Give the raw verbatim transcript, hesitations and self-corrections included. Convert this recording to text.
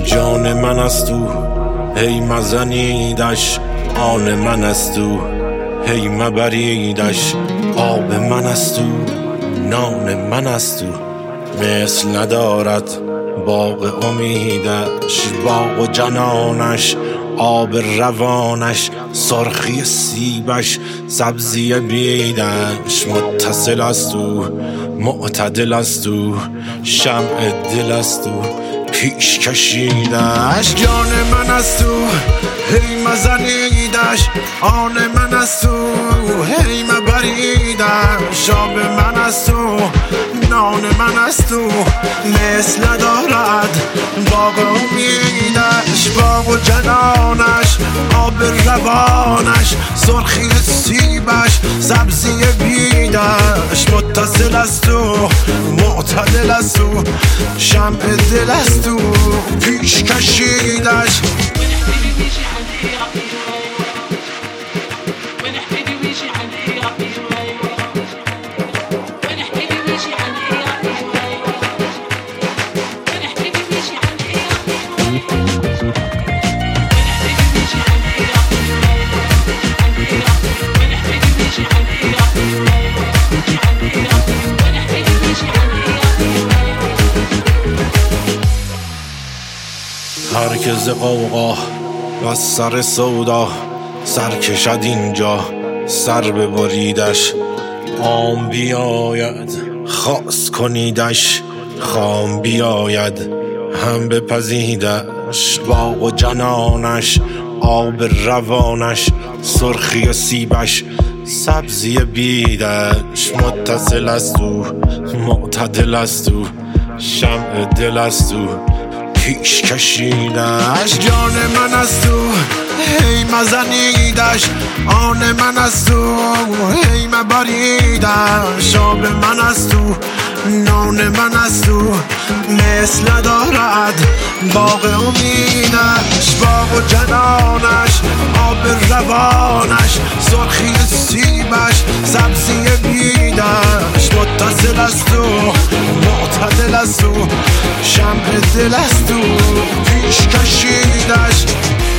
جان من است او هی مزنیدش، آن من است او هی مبریدش، آب من است او نان من است او، مثل ندارد باغ امیدش، باغ و جنانش آب روانش، سرخی سیبش سبزی بیدش، متصل است او معتدل است او، شمع دل است او پیش کشیدش، جان من است او هی مزنیدش، آن من است او هی مبریدش، آب من است او نان من است او، مثل ندارد باغ امیدش، باغ و جنانش آب روانش، سرخی سیبش سبزی بیدش، متصل است او معتدل است او، شمع دل است او پیش کشیدش. هر که ز غوغا و سر سودا سر کشد اینجا سر ببریدش، عام بیاید خاص کنیدش، خام بیاید هم بپزیدش، باغ و جنانش آب روانش، سرخی سیبش سبزی بیدش، متصل است او معتدل است او، شمع دل است او پیش کشیدش، جان من است او هی مزنیدش، آن من است او هی مبریدش، آب من است او نان من است او، مثل ندارد باغ امیدش، باغ و جنانش آب روانش، سرخی سیبش سبزی بیدش، متصل است او معتدل است او، شمع دل است او پیش کشیدش.